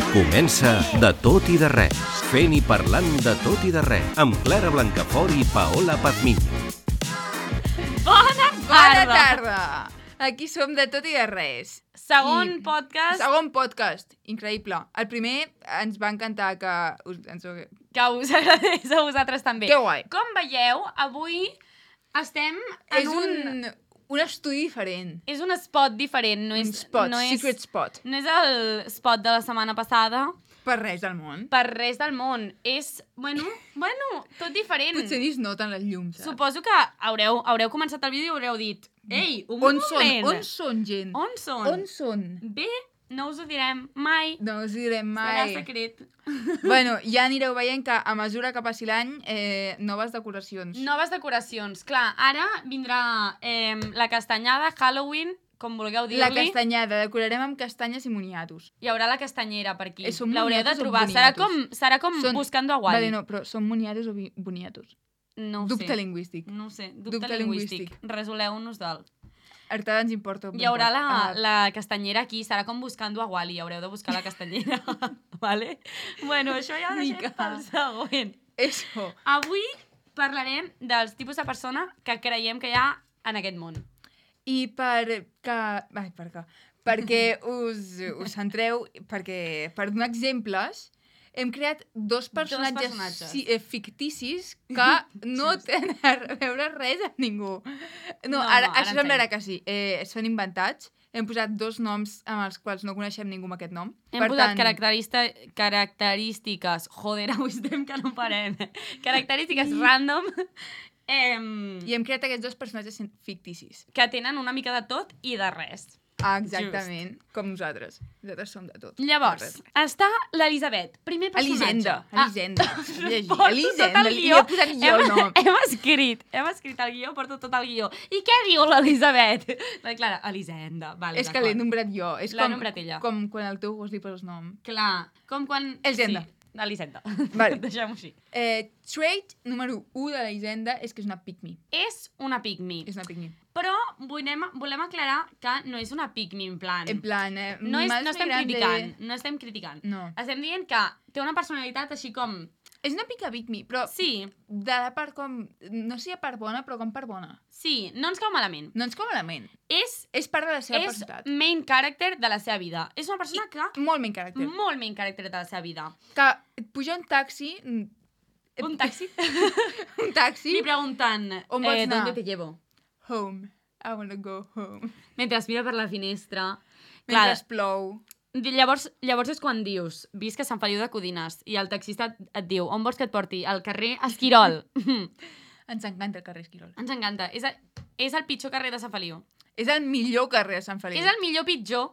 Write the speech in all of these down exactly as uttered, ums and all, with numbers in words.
Comença De tot i de res, fent i parlant de tot i de res, amb Clara Blancafort i Paola Pazmiño. Bona tarda! Bona tarda! Aquí som De tot i de res. Segon I... podcast... Segon podcast. Increïble. El primer ens va encantar que... Us... Ens... Que us agradés a vosaltres també. Que guai. Com veieu, avui estem en És un... un... un estudi diferent. És un spot diferent. No és, un spot, no és, secret spot. No és el spot de la setmana passada. Per res del món. Per res del món. És, bueno, bueno, tot diferent. Potser ni es noten les llums, saps? Suposo que haureu, haureu començat el vídeo i haureu dit ei, un on moment. Són? On són, gent? On són? On són? Bé, no us ho direm mai. No us direm mai. Serà secret. Bueno, ja anireu veient que a mesura que passi l'any, eh, noves decoracions. Noves decoracions. Clar, ara vindrà eh, la castanyada, Halloween, com vulgueu dir-li. La castanyada, decorarem amb castanyes i moniatos. Hi haurà la castanyera per aquí. Eh, són L'haureu de moniatos o trobar. Serà com, boniatos? serà com Són- buscando a Wally. Vale, no, però són moniatos o bi- boniatos? No ho Dubte sé. lingüístic. No ho sé. Dubte, Dubte lingüístic. lingüístic. Resoleu-nos del... Artada ens importa. Hi haurà la, Ah, la castanyera aquí. Serà com buscando a Wally. Haureu de buscar la castanyera. Vale? Bueno, això ja ho deixem Mica. pel següent. Eso. Avui parlarem dels tipus de persona que creiem que hi ha en aquest món. I per que... Ai, per què? Perquè us, us centreu, perquè per donar exemples, hem creat dos personatges, personatges. si, eh, ficticis que no tenen a veure res amb ningú. No, No, ara, no, ara això en semblarà sèrio. que sí. Eh, són inventats. Hem posat dos noms amb els quals no coneixem ningú amb aquest nom. Hem posat caracterista... característiques... Joder, avui estem que no parem. Característiques random em, I hem creat aquests dos personatges ficticis. que tenen una mica de tot i de res. Ah, exactament. Just. Com nosaltres. Nosaltres som de tot. Llavors, De res. està l'Elisabet, primer personatge. Elisenda. Elisenda. Ah, Llegir. porto Elisenda. tot el Li guió. he posat jo el hem, nom. hem escrit, hem escrit el guió, porto tot el guió. I què diu l'Elisabet? La Clara, Elisenda. Vale, És que l'he nombrat jo. És L'ha com, nombrat ella. com quan al teu gos li poses nom. Clar, com quan... Elisenda. Sí, Elisenda. Vale. Deixem-ho així. Eh, trait número u de la Hisenda és que és una pick-me. És una pick-me. És una pick-me. Però volem, volem aclarar que no és una pick-me en plan... En plan, eh, No, és, más no estem migrante- criticant, no estem criticant. No. Estem dient que té una personalitat així com... És una pica pick-me, però Sí, de la part com... No sé si a part bona, però com part bona. sí, no ens cau malament. No ens com malament. És, És part de la seva és personalitat. main character de la seva vida. És una persona que... Molt main character. Molt main character de la seva vida. Que et puja un taxi... mm, Un taxi. un taxi... Li pregunten, On vols eh, anar? ¿dónde te llevo? Home. I wanna go home. Mentre mira per la finestra. Mentre Clar, plou. llavors, llavors és quan dius, visc a Sant Feliu de Codines, i el taxista et, et diu, on vols que et porti? Al carrer Esquirol. Ens encanta el carrer Esquirol. Ens encanta. És, a, és el pitjor carrer de Sant Feliu. És el millor carrer de Sant Feliu. És el millor pitjor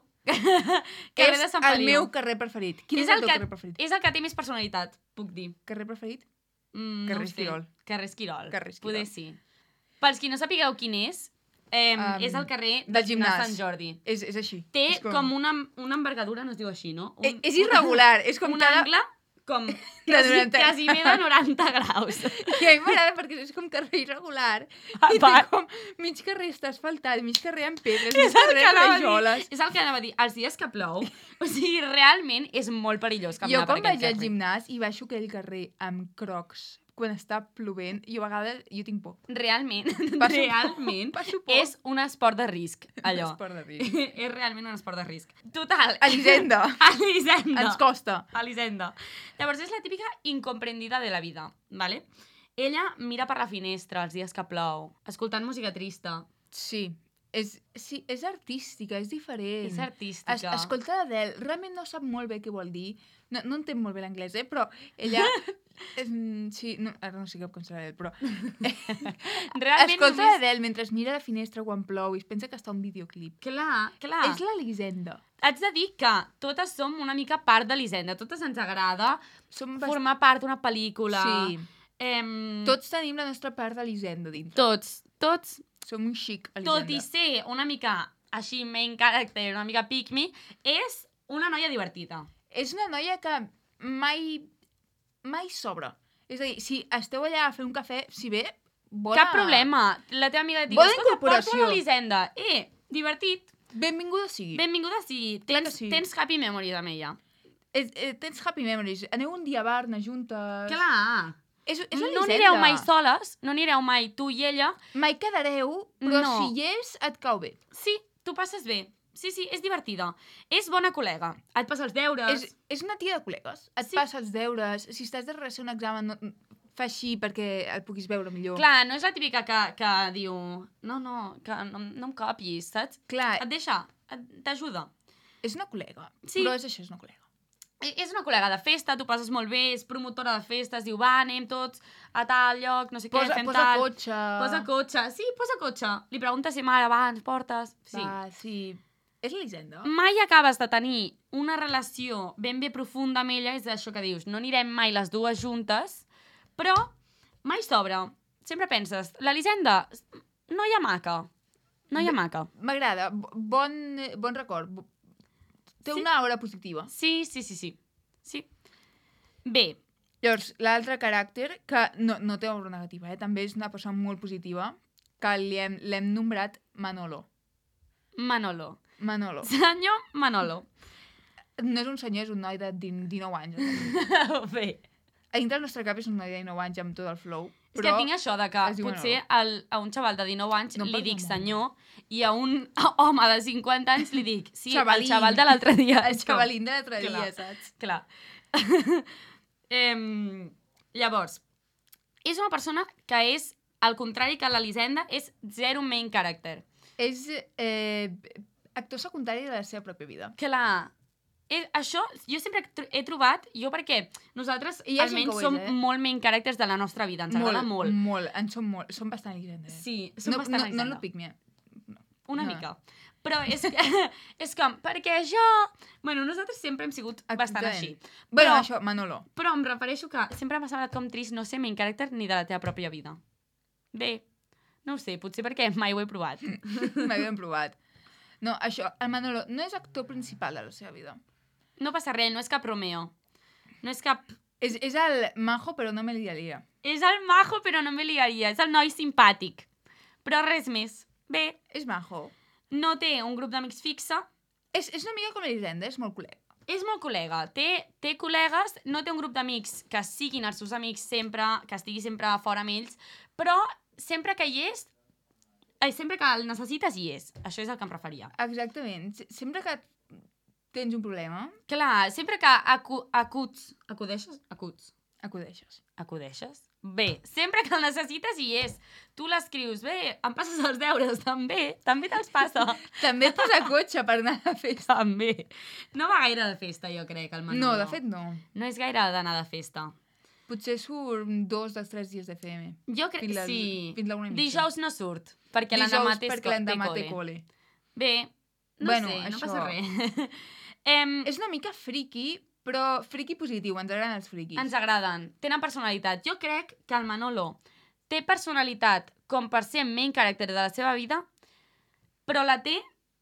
carrer de Sant És el Feliu. meu carrer preferit. Quin és, És el, el teu que- carrer preferit? És el que té més personalitat, puc dir. Carrer preferit? Mm, Carrer no ho sé. Esquirol. Carrer Esquirol. Carrer Esquirol. Poder sí. Pels qui no sapigueu quin és, eh, Um, és el carrer del del gimnàs gimnàs. Sant Jordi. És, és així. Té és com una, una envergadura, no es diu així, no? Un, Eh, és irregular. És com un cada... angle com De quasi, noranta. quasi bé de noranta graus. I a mi m'agrada perquè és com carrer irregular. Ah, I té va. com mig carrer està asfaltat, mig carrer amb pedres, És mig el carrer que amb anava a dir. rajoles. És el que anava a dir. Els dies que plou, o sigui, realment és molt perillós Jo caminar per quan aquest vaig al carrer. gimnàs i baixo aquell carrer amb crocs quan està plovent, i a vegades jo tinc por. Realment, Passo realment, por, passo por. és un esport de risc, allò. Esport de risc. és realment un esport de risc. Total. Elisenda. Elisenda. Ens costa. Elisenda. Llavors, és la típica incomprendida de la vida, ¿vale? Ella mira per la finestra els dies que plou, escoltant música trista. Sí. És, sí, és artística, és diferent. És artística. Es, escolta l'Adele, realment no sap molt bé què vol dir. No, no entén molt bé l'anglès, eh? Però ella... eh, sí, no, ara no sé com serà l'Adele, però... Realment Escolta només... l'Adele mentre mira la finestra quan plou i es pensa que està un videoclip. Clar, clar. És l'Elisenda. Haig de dir que totes som una mica part d'Elisenda. Totes ens agrada Som bast... formar part d'una pel·lícula. Sí. Em... Tots tenim la nostra part d'Elisenda dintre. Tots, tots, Som un xic Elisenda. tot i ser una mica així main character, una mica pick me, és una noia divertida. És una noia que mai... mai sobra. És a dir, si esteu allà a fer un cafè, si bé, bona... Cap problema. La teva amiga et diu, Bona escolta, incorporació. porta l'Elisenda. Eh, divertit. Benvinguda sigui. Benvinguda sigui. Clar Tens, que sí. tens happy memories amb ella. És, eh, tens happy memories. Aneu un dia a bar, anar juntes... Clar. És, és una No Elisenda. anireu mai soles, no anireu mai tu i ella. Mai quedareu, però No. si hi és, et cau bé. Sí, tu passes bé. Sí, sí, és divertida. És bona col·lega. Et passa els deures. És, és una tia de col·legues. Et Sí. passa els deures. Si estàs de recer un examen, no, fa així perquè el puguis veure millor. Clar, no és la típica que, que diu no, no, que no, no em copiis, saps? Clar, Et deixa, et- t'ajuda. és una col·lega. Sí. Però és això, és una col·lega. I- És una col·lega de festa, tu passes molt bé, és promotora de festes, diu, va, anem tots a tal lloc, no sé què, Posa, fem posa tal. cotxe. Posa cotxe. Sí, posa cotxe. Li pregunta si mare, va, ens portes. Sí. Va, sí. És l'Elisenda. Mai acabes de tenir una relació ben bé profunda amb ella, és això que dius, no anirem mai les dues juntes, però mai sobra. Sempre penses, l'Elisenda, noia maca. Noia maca. M'agrada. Bo- Bon, bon record. Bo- Té Sí. una aura positiva. Sí, sí, sí, sí. Sí. Bé, Llavors, l'altre caràcter, que no, no té aura negativa, eh? també és una persona molt positiva, que li hem- l'hem nombrat Manolo. Manolo. Manolo. Senyor Manolo. No és un senyor, és un noi de din- dinou anys. Bé. A dintre del nostre cap és un noi de dinou anys amb tot el flow. És que tinc això de que es diu potser el, a un xaval de dinou anys No li parla dic molt. senyor i a un home de cinquanta anys li dic sí, Xavalín. el xaval de l'altre dia. El xavalín de l'altre Clar. dia, saps? Clar. em, llavors, és una persona que és, al contrari que l'Elisenda, és zero main character. És eh, actor secundari de la seva pròpia vida. Clar, és, això jo sempre he tr- he trobat, jo perquè nosaltres I hi ha gent almenys que ho és, som eh? molt main characters de la nostra vida, ens agrada molt. Molt, en som molt. Som bastant Elisenda. Eh? Sí, som no, bastant no, Elisenda. no, no pic me. Una No. mica. Però és, que, és com, perquè jo... Bueno, nosaltres sempre hem sigut bastant així. Bueno, Però- això, Manolo. Però em refereixo que sempre m'ha semblat com trist no ser main character ni de la teva pròpia vida. Bé, no ho sé, potser perquè mai ho he provat. Mai ho hem provat. No, això, el Manolo no és actor principal de la seva vida. No passa res, no és cap Romeo. No és cap... És, és el majo, però no me liaria. És el majo, però no me liaria. És el noi simpàtic. Però res més. Bé, És majo. no té un grup d'amics fixe, És, és una mica com l'Elisenda, és molt col·lega. és molt col·lega. Té, té col·legues, no té un grup d'amics que siguin els seus amics sempre, que estigui sempre fora amb ells, però sempre que hi és, eh, sempre que el necessites hi és. Això és el que em referia. Exactament. Se- Sempre que tens un problema, Clar, sempre que acu acuts... Acudeixes? Acuts. acudeixes. Acudeixes? Bé, sempre que el necessites hi és. Tu l'escrius, bé, em passes els deures, també, també te'ls passa. També posa cotxe per anar a la festa. També. No va gaire de festa, jo crec, el Manolo. No, de fet no. No és gaire d'anar de festa. Potser surt dos dels tres dies de F M. Jo crec, Fins les- sí. fins la una i mitja. Dijous no surt, perquè l'endemà té, perquè l'endemà té té col·le. col·le. Bé, no Bueno, sé, no això- passa res. em, És una mica friki, però friki positiu. Ens agraden els friquis. ens agraden, tenen personalitat. Jo crec que el Manolo té personalitat com per ser main character de la seva vida, però la té,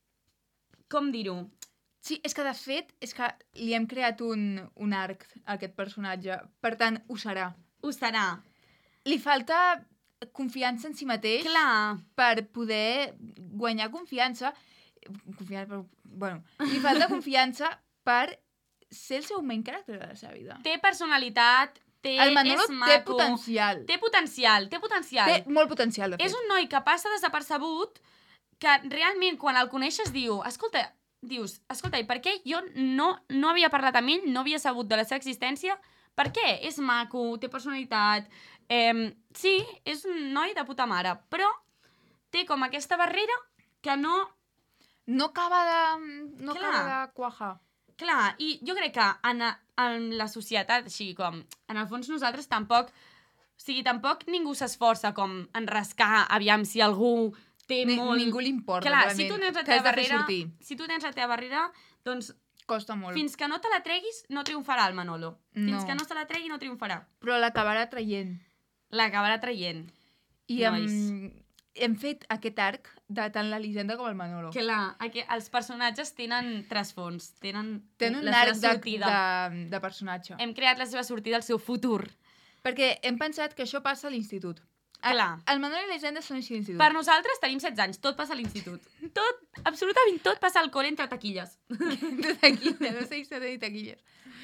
com dir-ho, Sí, és que de fet, és que li hem creat un, un arc a aquest personatge. Per tant, ho serà. ho serà. Li falta confiança en si mateix Clar, per poder guanyar confiança. Confiança, però, bueno, li falta confiança per ser el seu main character de la seva vida. té personalitat, té, El Manolo és té maco, potencial. té potencial, té potencial. Té molt potencial, de fet. És un noi que passa desapercebut, que realment quan el coneixes diu, escolta, dius, escolta, i per què jo no, no havia parlat amb ell, no havia sabut de la seva existència? Per què? És maco, té personalitat, eh, sí, és un noi de puta mare, però té com aquesta barrera que no... No acaba de... No Clar. acaba de quajar. Clar, i jo crec que en, en la societat, així com, en el fons nosaltres tampoc, o sigui, tampoc ningú s'esforça com en rascar, aviam si algú té Ni, molt... Ningú li importa, Clar, realment. si tu tens la T'has teva de fer barrera, sortir. si tu tens la teva barrera, doncs Costa molt. fins que no te la treguis no triomfarà el Manolo. Fins No. que no se la tregui no triomfarà. Però l'acabarà traient. L'acabarà traient. I Nois. hem, hem fet aquest arc de tant l'Elisenda com el Manolo. Clar, aqu- els personatges tenen trasfons, tenen, Tenen un la arc seva de, sortida. de, de personatge. Hem creat la seva sortida, el seu futur. Perquè hem pensat que això passa a l'institut. Clar. El Manolo i l'Elisenda són així a l'institut. Per nosaltres tenim setze anys, tot passa a l'institut. Tot, absolutament tot passa al col·le entre taquilles. De taquilla, no sé si de taquilles.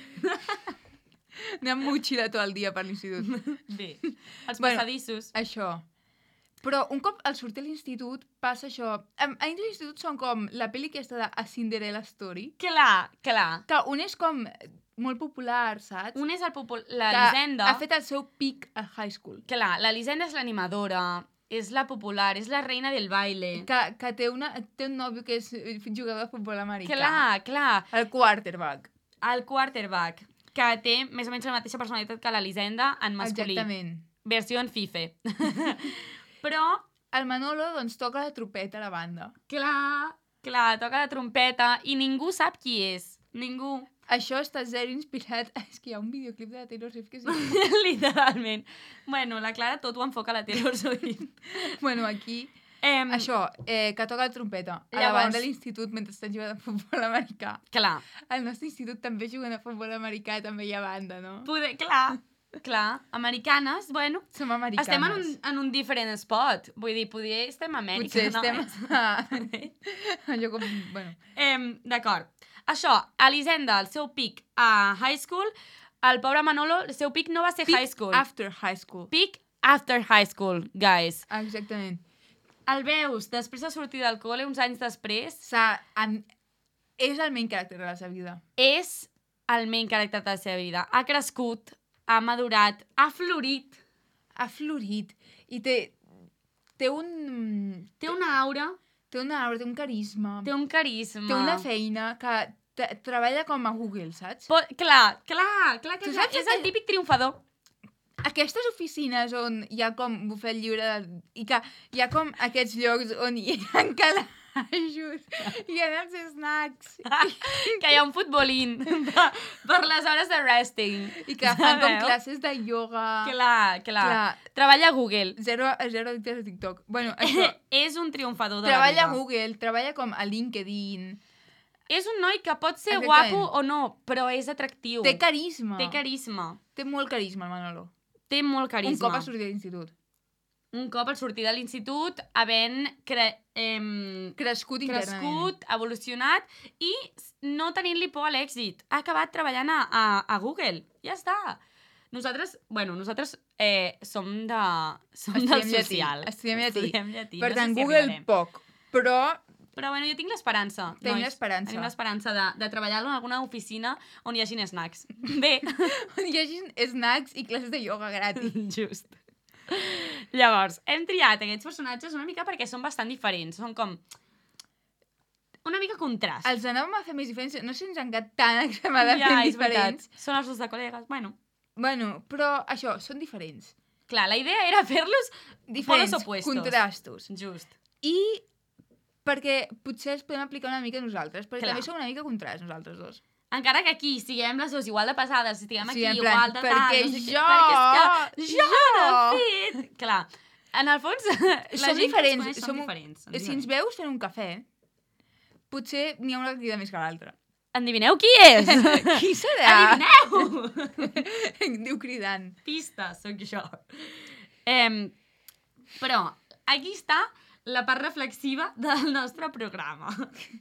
Anem amb motxilla tot el dia per l'institut. Bé, els Bueno, passadissos. Això. Però un cop al sortir a l'institut passa això. A, a l'institut són com la pel·li aquesta de A Cinderella Story. Clar, clar. Que un és com molt popular, saps? Un és el popul... que l'Elisenda. ha fet el seu pic a high school. Clar, l'Elisenda és l'animadora, és la popular, és la reina del baile. Que, que té, una, té un nòvio que és jugador de futbol americà. Clar, clar. El quarterback. El quarterback, que té més o menys la mateixa personalitat que l'Elisenda en masculí. Exactament. Versió en fife. Però, El Manolo, doncs, toca la tropeta a la banda. clar, clar, toca la trompeta i ningú sap qui és. Ningú. Això està zero inspirat. És que hi ha un videoclip de la Taylor Swift que sí. Literalment. Bueno, la Clara tot ho enfoca a la Taylor Swift. Bueno, aquí... Em, Això, eh, que toca la trompeta a la Llavors- banda de l'institut mentre estan jugant a futbol americà. Clar, Al nostre institut també juguen a futbol americà i també hi ha banda, no? poder, clar, clar. Americanes, bueno, Som americanes. estem en un, en un diferent spot. Vull dir, poder estem a Amèrica. Potser no? estem a... Allò com... Bueno, Em, D'acord. Això, Elisenda, el seu pic a high school, el pobre Manolo, el seu pic no va ser peak high school. after high school. Pic after high school, guys. Exactament. El veus després de sortir del col·le, uns anys després, S'ha... En... És el main caràcter de la seva vida. és el main caràcter de la seva vida. Ha crescut, ha madurat, ha florit, Ha florit i té... Té un... té una aura, Té una aura, té un carisma. té un carisma. Té una feina que t- treballa com a Google, saps? Po clar, clar, clar, Tu clar, saps és el aquell- típic triomfador. Aquestes oficines on hi ha com bufet lliure de... i que hi ha com aquests llocs on hi ha calaixos i hi ha els snacks Que hi ha un futbolín per, per les hores de resting. i que fan com Sabeu? classes de ioga. Clar, clar. Clar. Treballa a Google. Zero, zero addictes a TikTok. Bueno, això. És un triomfador de Treballa a la vida. Google, treballa com a LinkedIn. És un noi que pot ser Exactament. guapo o no, però és atractiu. Té carisma. Té carisma. Té molt carisma, el Manolo. Té molt carisma. Un cop ha sortit de l'institut. Un cop al sortir de l'institut, havent cre... em... Crescut internament. crescut, evolucionat i no tenint-li por a l'èxit. Ha acabat treballant a, a, a Google. Ja està. Nosaltres, bueno, nosaltres eh, som de... Som Estudiem del llatí. social. Estudiem llatí. Estudiem llatí. Per no tant, sé si Google arribarem. poc. Però Però bueno, jo tinc l'esperança. Tenim nois. l'esperança. Tenim l'esperança de, de treballar en alguna oficina on hi hagin snacks. Bé, on hi hagi snacks i classes de ioga gratis. just. Llavors, hem triat aquests personatges una mica perquè són bastant diferents. Són com... una mica contrast. Els anàvem a fer més diferents. No sé si ens han quedat tan extremadament ja, és diferents. veritat. Són els dos de col·legues. Bueno, Bueno, però això, són diferents. clar, la idea era fer-los Diferents, polos opuestos. contrastos. Just. I perquè potser els podem aplicar una mica a nosaltres, perquè Clar. també som una mica contrast nosaltres dos. Encara que aquí siguem les dues igual de pesades, estiguem Sí, aquí en plan, igual de tal... perquè no sé què, jo- perquè és que jo, jo- de fet... Clar, en el fons, la Som gent diferents, que ens coneix som- són diferents. Són Si ens diferents. veus fent un cafè, potser n'hi ha una que crida més que l'altra. Endivineu qui és? Qui serà? Adivineu! Diu cridant. Pista, sóc jo. Em, però, aquí està la part reflexiva del nostre programa.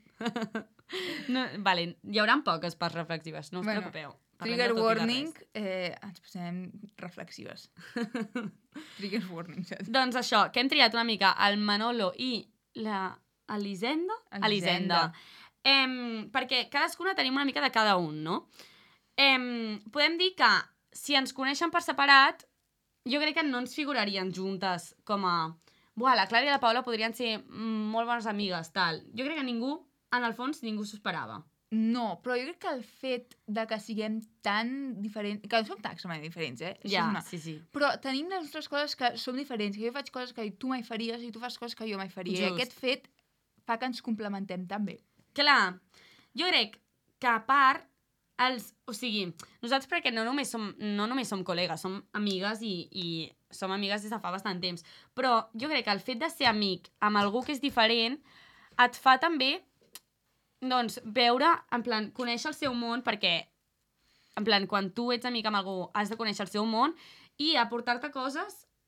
No, vale, hi haurà poques parts reflexives, no us Bueno, preocupeu. Parlem Trigger de tot i de warning, res. eh, ens posem reflexives. Trigger warning, saps? Doncs això, que hem triat una mica el Manolo i la Elisenda? Elisenda. Em, perquè cadascuna tenim una mica de cada un, no? Em, podem dir que si ens coneixen per separat, jo crec que no ens figurarien juntes com a... Buah, la Clara i la Paula podrien ser mm, molt bones amigues, tal. Jo crec que ningú, en el fons, ningú s'ho esperava. No, però jo crec que el fet de que siguem tan diferents... Que no som tan extremadament diferents, eh? Això Ja, és una... sí, sí. Però tenim les nostres coses que som diferents, que jo faig coses que tu mai faries i tu fas coses que jo mai faria. Just. I aquest fet fa que ens complementem tan bé. Clar, jo crec que a part, els, o sigui, nosaltres perquè no només som, no només som col·legues, som amigues i, i som amigues des de fa bastant temps, però jo crec que el fet de ser amic amb algú que és diferent et fa també, doncs, veure, en plan, conèixer el seu món, perquè, en plan, quan tu ets amic amb algú has de conèixer el seu món i aportar-te coses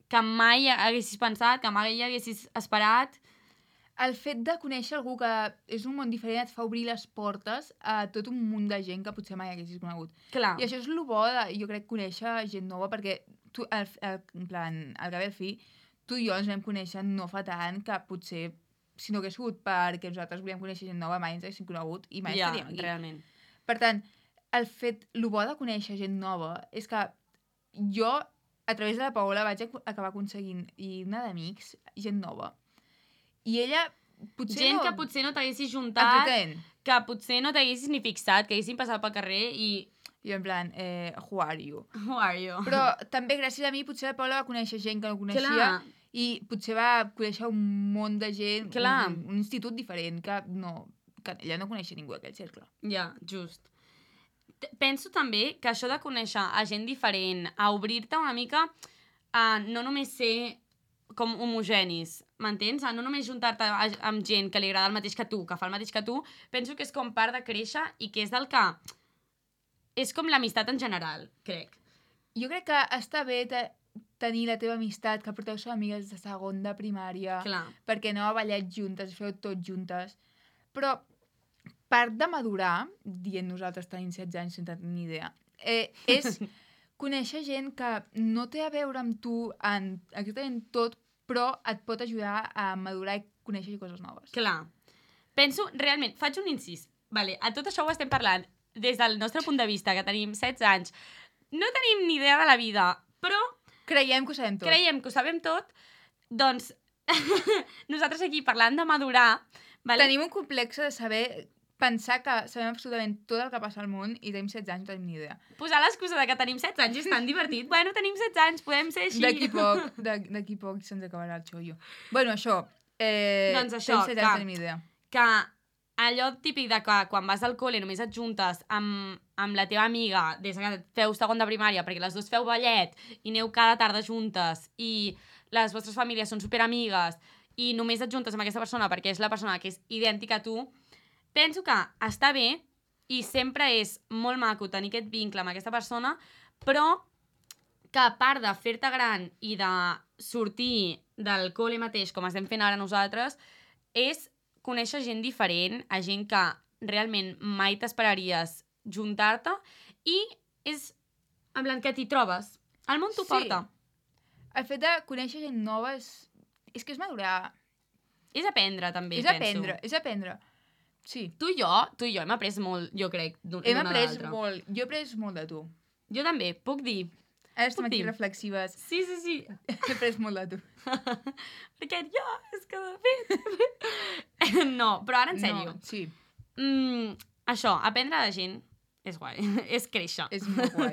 que mai haguessis pensat, que mai haguessis esperat. El fet de conèixer algú que és un món diferent et fa obrir les portes a tot un munt de gent que potser mai haguessis conegut. Clar. I això és el bo de, jo crec, conèixer gent nova, perquè tu, al, al, en plan, al cap i al fi, tu i jo ens vam conèixer no fa tant que potser, si no hagués sigut perquè nosaltres volíem conèixer gent nova, mai ens haguéssim conegut i mai Ja, estaríem aquí. realment. Per tant, el fet, el bo de conèixer gent nova és que jo, a través de la Paola, vaig ac- acabar aconseguint i una d'amics, gent nova. I ella potser Gent no... que potser no t'haguessis juntat, Exactament. que potser no t'haguessis ni fixat, que haguessin passat pel carrer i... I en plan, eh, who are you? Who are you? Però també gràcies a mi potser la Paula va conèixer gent que no coneixia Clar. i potser va conèixer un munt de gent, Clar. un, un institut diferent que no, que ella no coneixia ningú d'aquell cercle. Ja, just. T- Penso també que això de conèixer a gent diferent, a obrir-te una mica a no només ser com homogenis, m'entens? A no només juntar-te a- amb gent que li agrada el mateix que tu, que fa el mateix que tu, penso que és com part de créixer i que és del que... És com l'amistat en general, crec. Jo crec que està bé te, tenir la teva amistat, que porteu ser amigues de segon de primària, Clar. perquè aneu a ballet juntes, feu tot juntes, però part de madurar, dient nosaltres tenim setze anys sense tenir ni idea, eh, és conèixer gent que no té a veure amb tu en exactament tot, però et pot ajudar a madurar i conèixer coses noves. Clar. Penso, realment, faig un incís. Vale, a tot això ho estem parlant des del nostre punt de vista, que tenim setze anys. No tenim ni idea de la vida, però Creiem que ho sabem tot. creiem que ho sabem tot, doncs nosaltres aquí parlant de madurar, vale? Tenim un complex de saber, pensar que sabem absolutament tot el que passa al món i tenim setze anys, no tenim ni idea. posar l'excusa de que tenim setze anys és tan divertit. Bueno, tenim setze anys, podem ser així. D'aquí poc, d'ac- d'aquí poc se'ns acabarà el xollo. Bueno, això. Eh, Doncs això, tenim setze anys, que- tenim ni idea. Que allò típic de que quan vas al col·le només et juntes amb, amb la teva amiga des que feu segon de primària, perquè les dues feu ballet i aneu cada tarda juntes i les vostres famílies són superamigues i només et juntes amb aquesta persona perquè és la persona que és idèntica a tu, penso que està bé i sempre és molt maco tenir aquest vincle amb aquesta persona, però que a part de fer-te gran i de sortir del col·le mateix, com estem fent ara nosaltres, és conèixer gent diferent, a gent que realment mai t'esperaries juntar-te i és en plan que t'hi trobes. El món t'ho Sí. porta. El fet de conèixer gent nova és, és que és madurar. És aprendre, també, és penso. aprendre, és aprendre. Sí. Tu i jo, tu i jo hem après molt, jo crec, d'un Hem d'una a après l'altra. molt. Jo he après molt de tu. Jo també, puc dir. Ara estem Puc aquí dir? reflexives. Sí, sí, sí. He après molt de tu. Perquè jo, és que de fet... no, però ara en sèrio. No, sí, Mm, això, aprendre de gent és guai, és créixer. és molt guai.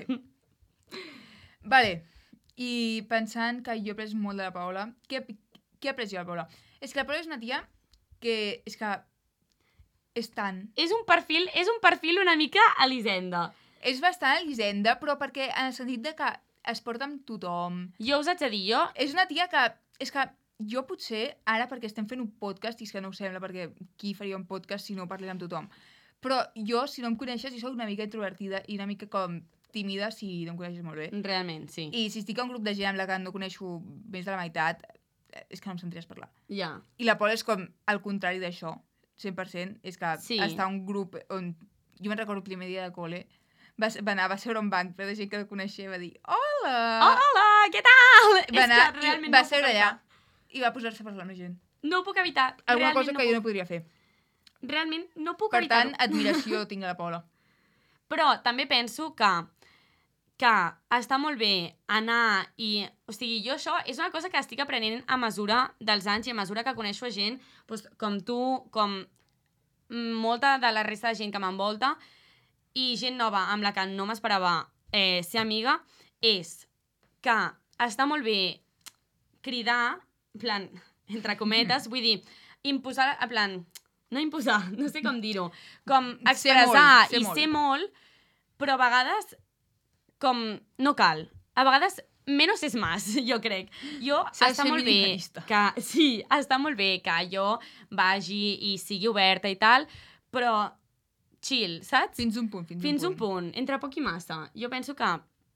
Vale, i pensant que jo he après molt de la Paola, què, què he après jo de la Paola? És que la Paola és una tia que és que és tant... És un perfil, és un perfil una mica Elisenda. És bastant Elisenda, però perquè en el sentit de que es porta amb tothom. Jo us haig de dir, jo... És una tia que... És que jo potser, ara perquè estem fent un podcast, i és que no ho sembla, perquè qui faria un podcast si no parlés amb tothom? Però jo, si no em coneixes, jo soc una mica introvertida i una mica com tímida si no em coneixes molt bé. Realment, sí. I si estic a un grup de gent amb la que no coneixo més de la meitat, eh, és que no em sentiries parlar. Ja. I la Paula és com el contrari d'això, cent per cent. És que Sí. està a un grup on... Jo me'n recordo el primer dia de col·le, va, va anar, va seure a un banc, però de gent que no coneixia i va dir hola! Hola, què tal? Va és anar que realment i va no ho puc seure allà evitar. i va posar-se a parlar amb la gent. No ho puc evitar. Alguna realment cosa no que jo no puc... podria fer. Realment no puc Per evitar-ho. tant, admiració tinc a la Paula. Però també penso que que està molt bé anar i... O sigui, jo això és una cosa que estic aprenent a mesura dels anys i a mesura que coneixo gent, doncs, com tu, com molta de la resta de gent que m'envolta i gent nova amb la que no m'esperava eh, ser amiga, és que està molt bé cridar, en plan, entre cometes, vull dir, imposar, en plan, no imposar, no sé com dir-ho, com Ser expressar molt, ser i molt. ser molt, però a vegades com no cal. A vegades menos és más, jo crec. Jo S'ha de està ser molt bé minimalista. que... Sí, està molt bé que jo vagi i sigui oberta i tal, però chill, saps? Fins un punt, fins, Fins un un punt. punt, entre poc i massa. Jo penso que,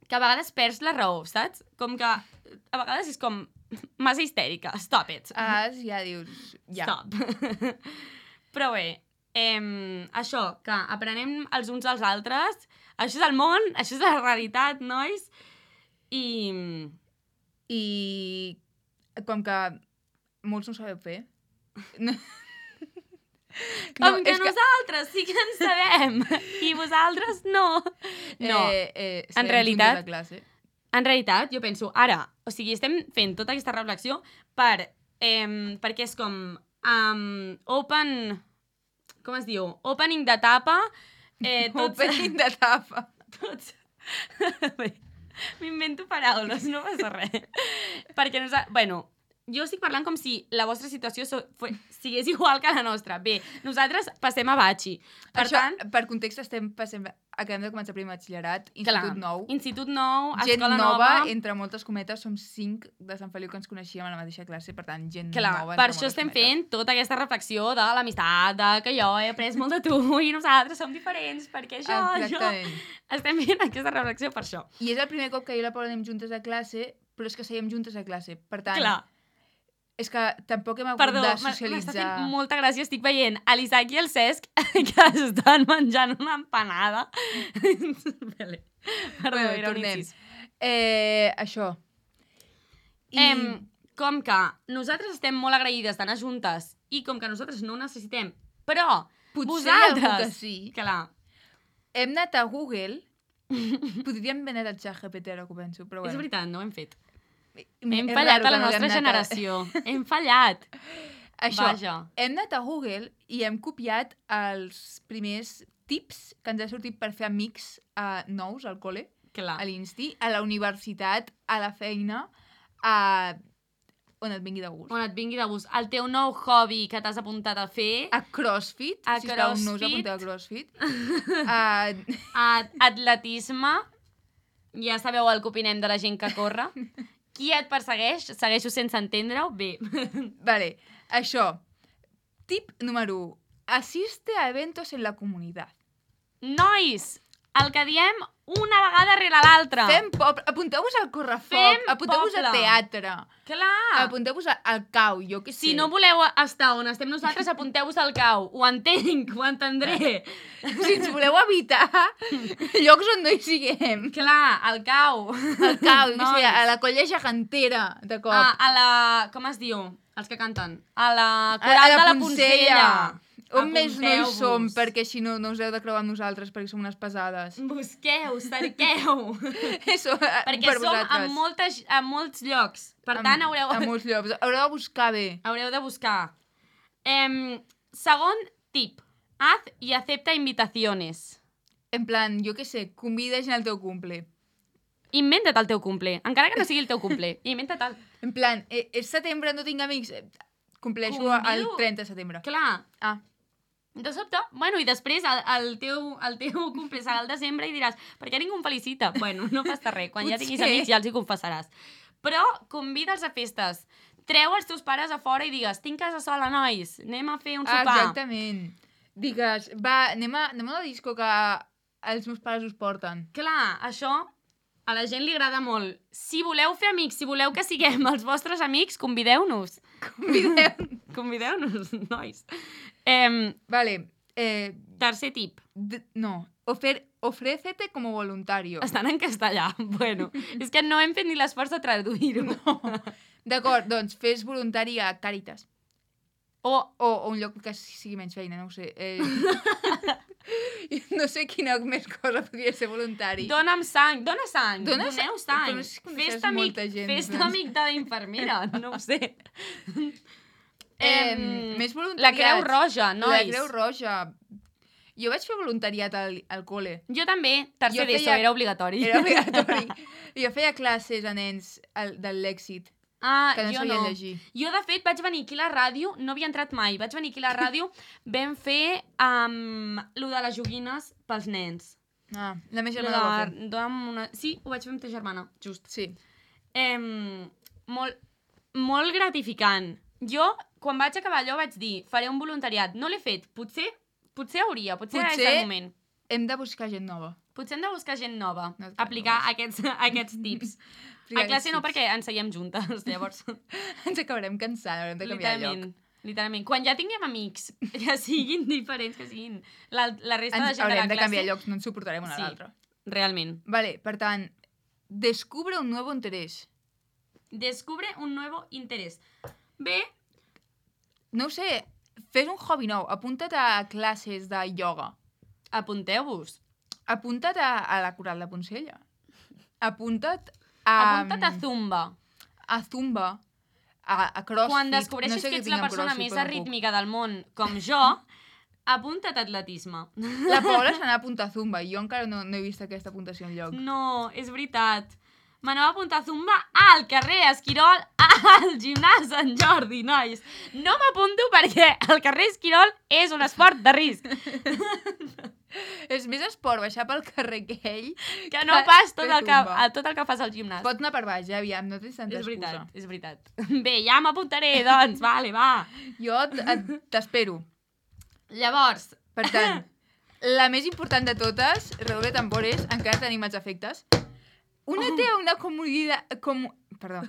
que a vegades perds la raó, saps? Com que a vegades és com massa histèrica. Stop it. A vegades ja dius... Ja. Stop. Però bé, eh, això, que aprenem els uns als altres, això és el món, això és la realitat, nois, i... I com que molts no sabeu fer... No. Com No, que és que- nosaltres sí que en sabem, i vosaltres no. No, Eh, eh, en serem realitat- juntes a classe. en realitat, jo penso, ara, o sigui, estem fent tota aquesta reflexió per, eh, perquè és com um, open... Com es diu? Opening de tapa. Eh, tots, Opening de tapa. tots... Bé, m'invento paraules, no passa res. Perquè nosaltres... Bueno, jo estic parlant com si la vostra situació so, fue, sigués igual que la nostra. Bé, nosaltres passem a batxi. Per Això, tant, per context, estem passem, acabem de començar primer batxillerat, institut clar, nou, Institut nou, gent escola nova, nova... entre moltes cometes, som cinc de Sant Feliu que ens coneixíem a la mateixa classe, per tant, gent Clar, nova. per entre això moltes estem cometes. fent tota aquesta reflexió de l'amistat, de que jo he après molt de tu i nosaltres som diferents, perquè això, Exactament. això... Estem fent aquesta reflexió per això. I és el primer cop que jo i la Paula anem juntes a classe, però és que seiem juntes a classe. Per tant, Clar, és que tampoc hem hagut perdó, de m'està socialitzar. fent molta gràcia. Estic veient a l'Isaac i el Cesc que estan menjant una empanada. Vale. Perdó, Bueno, era un tornem. incís. Eh, això. I... Em, com que nosaltres estem molt agraïdes d'anar juntes i com que nosaltres no ho necessitem, però Potser hi ha algú vosaltres... que sí. Clar, Hem anat a Google. Podríem haver anat al xat G P T, ara que ho penso, però és bueno. veritat, no ho hem fet. M- Hem és fallat raro a la que no nostra haguem anat a- generació. Hem fallat. Això, Vaja. hem anat a Google i hem copiat els primers tips que ens ha sortit per fer amics uh, nous al col·le, Clar. a l'Insti, a la universitat, a la feina, a... on et vingui de gust. On et vingui de gust. El teu nou hobby que t'has apuntat a fer, A CrossFit, A sisplau, no us CrossFit. apunteu a CrossFit. a... a atletisme, ja sabeu el que opinem de la gent que corre. Qui et persegueix? Segueixo sense entendre-ho? Bé. Vale, això. Tip número u. Asiste a eventos en la comunitat. Nois, el que diem una vegada rere l'altra. Fem poble. Apunteu-vos al correfoc. Fem Apunteu-vos al poble. teatre. Clar. Apunteu-vos a- al cau, jo què sé. Si no voleu estar on estem nosaltres, apunteu-vos al cau. Ho entenc, ho entendré. Si ens voleu evitar llocs on no hi siguem. Clar, al cau. Al cau, jo què sé, Nois. a la colla gegantera, de cop. A, a la... Com es diu? Els que canten. A la A- coral a la de la Poncella. Poncella. On més no hi Apunteu-vos. som, perquè si no, no us heu de creuar amb nosaltres, perquè som unes pesades. Busqueu, cerqueu. Eso, Perquè per som vosaltres. a, moltes, a molts llocs. Per Amb- tant, haureu, A molts llocs. Haureu de buscar bé. haureu de buscar. Em, segon tip. Haz y acepta invitaciones. En plan, jo què sé, convida gent al teu cumple. Inventa't el teu cumple. Encara que no sigui el teu cumple. Inventa't-el. En plan, eh, és setembre, no tinc amics. Eh, Compleixo Convido- el trenta de setembre. Clar. Ah, De sobte, bueno, i després el, el, teu, el teu cumple serà al desembre i diràs, per què ningú em felicita? Bueno, no passa res, quan ja tinguis Potser. amics ja els hi confessaràs. Però convida'ls a festes. Treu els teus pares a fora i digues, tinc casa sola, nois, anem a fer un ah sopar. exactament. Digues, va, anem a, anem a la disco que els meus pares us porten. Clar, això a la gent li agrada molt. Si voleu fer amics, si voleu que siguem els vostres amics, convideu-nos. Convideu. Convideu-nos, nois. Em, Vale, eh, tercer tip. d- no, Ofer, ofrécete como voluntario. Estan en castellà. Bueno, és que no hem fet ni l'esforç de traduir-ho. No. D'acord, doncs fes voluntari a Càritas. O, O, o un lloc que sigui menys feina, no ho sé. Eh, no sé quina més cosa podria ser voluntari. dona'm sang, dona sang, Dona doneu sang, sang. però és que coneixes Fes-te amic, molta gent, fes-te doncs. amic de la infermera, no ho sé. Eh, Em, més La voluntariat. Creu Roja, nois. La Creu Roja. Jo vaig fer voluntariat al, al col·le. Jo també, tercer Jo d'ESO, feia- era obligatori. Era obligatori. Jo feia classes a nens al, del Lèxit, Ah, que no jo sabien no. llegir. Jo, de fet, vaig venir aquí a la ràdio, no havia entrat mai, vaig venir aquí a la ràdio, vam fer um, lo de les joguines pels nens. Ah, la meva Lo germana ho va fer. de, amb una... Sí, ho vaig fer amb ta germana, just. Sí. Em, molt, molt gratificant. Jo, quan vaig acabar allò, vaig dir, faré un voluntariat. No l'he fet. Potser, potser hauria, potser, potser... Potser- és el moment. hem de buscar gent nova. Potser hem de buscar gent nova. No Aplicar aquests, aquests tips. A classe no, perquè ens seiem juntes, llavors. Ens acabarem cansant, haurem de canviar de lloc. Literalment. Quan ja tinguem amics, que siguin diferents, que siguin la, la resta Ens de gent de la haurem classe... de canviar llocs, no ens suportarem una a Sí. l'altra. Realment. Vale, per tant, descubre un nuevo interés. Descubre un nuevo interés. Bé, No ho sé, fes un hobby nou, apunta't a classes de ioga, apunteu-vos. apunta't a, a la coral de Poncella, apunta't a... Apunta't a Zumba. a Zumba, a, a CrossFit... Quan descobreixes no sé que què ets tinc la amb persona CrossFit, més però no puc. arrítmica del món, com jo, apunta't a atletisme. La Paula se n'ha apuntat a Zumba i jo encara no, no he vist aquesta apuntació enlloc. No, és veritat. M'anava a apuntar a Zumba al carrer Esquirol, al gimnàs Sant Jordi, nois. No m'apunto perquè el carrer Esquirol és un esport de risc. És més esport baixar pel carrer aquell Que no pas tot fer el que, Zumba. a tot el que fas al gimnàs. Pots anar per baix, ja, aviam, no tens tanta És veritat, excusa. és veritat. Bé, ja m'apuntaré, doncs, vale, va. Jo t- et- t'espero. Llavors, Per tant, la més important de totes, redoble de tambores, encara tenim els efectes. Únete a una comunitat... Com... Perdó,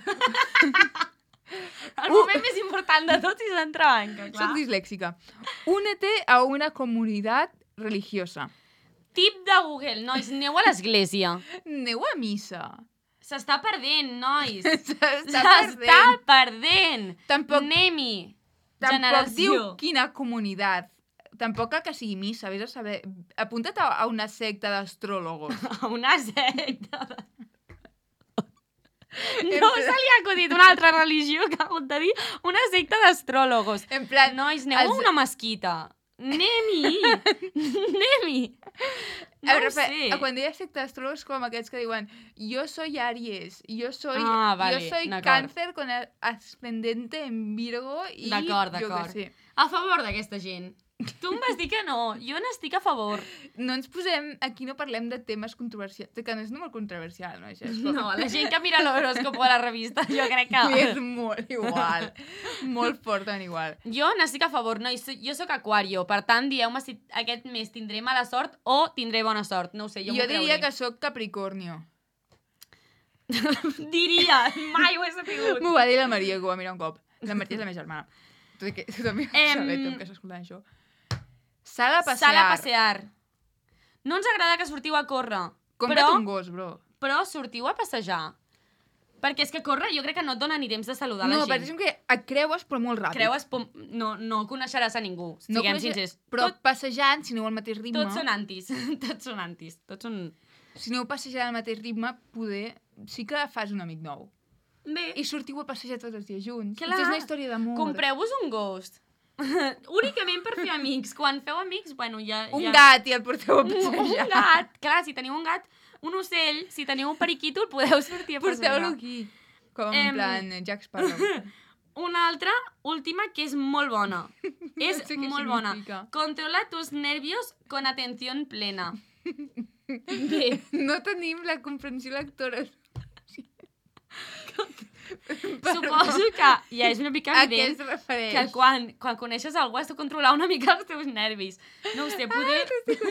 el moment més important de tot és l'entrebanca, clar. soc dislèxica. Únete a una comunitat religiosa. Tip de Google, nois, aneu a l'església. Aneu a missa. S'està perdent, nois. S'està S'està perdent. perdent. Tampoc, Anem-hi. tampoc Generació. diu quina comunitat. Tampoc cal que sigui missa, vés a saber. Apunta't a, a una secta d'astròlogos. A una secta. De... No se li ha acudit una altra religió que ha hagut de dir una secta d'astròlogos. En plan, Nois, aneu els- a una mesquita. Anem-hi. Anem-hi. No a veure, ho sé. fe- quan deia secta d'astròlegs com aquests que diuen yo soy Aries, yo soy, Ah, vale, yo soy d'acord. Cáncer con el ascendente en Virgo i D'acord, jo d'acord. què sé. A favor d'aquesta gent. Tu em vas dir que no. Jo n'estic a favor. No ens posem... Aquí no parlem de temes controversials, que no és molt controversial, no? Això és com... No, la gent que mira l'horòscop a la revista, jo crec És que... molt igual. Molt fort en igual. Jo n'estic a favor, no? Jo sóc aquario, per tant, dieu-me si aquest mes tindré mala sort o tindré bona sort. No ho sé, jo, Jo, m'ho diria creuré. que sóc Capricornio. Diria, mai ho he sabut. M'ho va dir la Maria, que ho va mirar un cop. La Maria és la meva germana. Tot i que tu també ho Em, saber, tu que estàs escoltant això. Sala a passear. Sala a passear. No ens agrada que sortiu a córrer, Compra't però, un gos, bro. però sortiu a passejar. Perquè és que córrer jo crec que no et dona ni temps de saludar No, la perquè gent. és que et creues, però molt ràpid. Creues, pom... no, no coneixeràs a ningú, No siguem coneixes- sincers. Però Tot, passejant, si aneu al mateix ritme... tots són antis, tots són antis, tots són... Si aneu passejant al mateix ritme, poder... Sí que fas un amic nou. Bé, I sortiu a passejar tots els dies junts. Clar. És una història d'amor. compreu-vos un ghost. Únicament per fer amics. Quan feu amics, bueno, ja... Un ja... gat i el porteu a Un, passejar. un gat. Clar, si teniu un gat, un ocell, si teniu un periquito, el podeu sortir a passejar. Porteu-lo aquí. Com en Em, plan Jack Sparrow. Una altra, última, que és molt bona. És sé què molt bona. significa. Controla tus nervios con atención plena. Bé, No tenim la comprensió lectora. suposo que ja és una mica A què evident es refereix? que quan, quan coneixes algú has de controlar una mica els teus nervis. No ho sé, poder...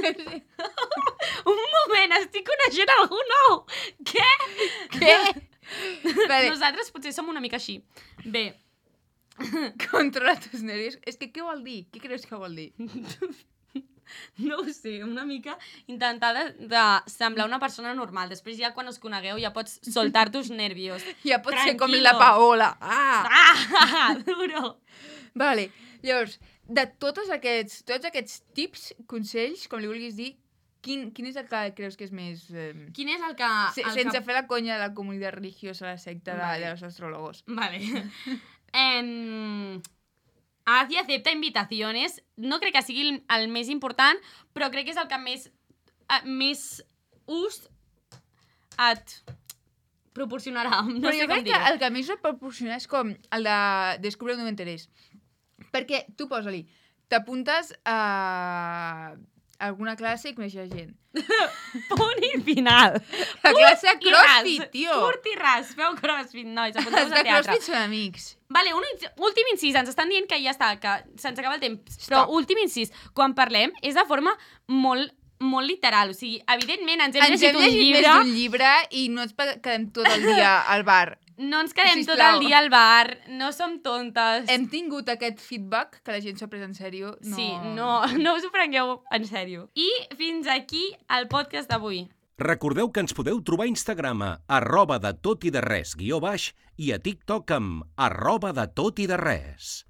Un moment, estic coneixent algú nou! Què? Què? Vale, Nosaltres potser som una mica així. Bé, controla tus nervios. És que què vol dir? Què creus que vol dir? no ho sé, una mica intentar de, de semblar una persona normal. Després ja quan us conegueu ja pots soltar tus nervios. Ja pot ser com Tranquilo. la Paola. Ah! Ah, duro! Vale, llavors, de tots aquests, tots aquests tips, consells, com li vulguis dir, quin, quin és el que creus que és més... Eh, Quin és el que... se, el sense que... fer la conya de la comunitat religiosa, la secta de, Vale. de los astrólogos. Vale. em... Haz y acepta invitaciones. No crec que sigui el, el més important, però crec que és el que més, a, més ús et proporcionarà. No Però sé jo com crec que dir-ho. el que més et proporciona és com el de descobrir un nou interès. Perquè tu posa-li, t'apuntes a alguna classe i coneixes gent. Punt i final. La classe de I ras. CrossFit, tio! Curt i ras. Feu CrossFit, nois. Els Apunteu-vos de a teatre. CrossFit són amics. Vale, un ins- últim incís. Ens estan dient que ja està, que se'ns acaba el temps. Però Stop. últim incís. Quan parlem és de forma molt molt literal. O sigui, evidentment, ens hem Ens llegit hem un llegit llibre... més d'un llibre i no ens pa- quedem tot el dia al bar. No ens quedem tot Sisplau. el dia al bar, no som tontes. Hem tingut aquest feedback que la gent s'ho ha pres en sèrio. No... Sí, no, no us ho prengueu en sèrio. I fins aquí el podcast d'avui. Recordeu que ens podeu trobar a Instagram a arroba de tot i de res guió baix i a TikTok amb arroba de tot i de res.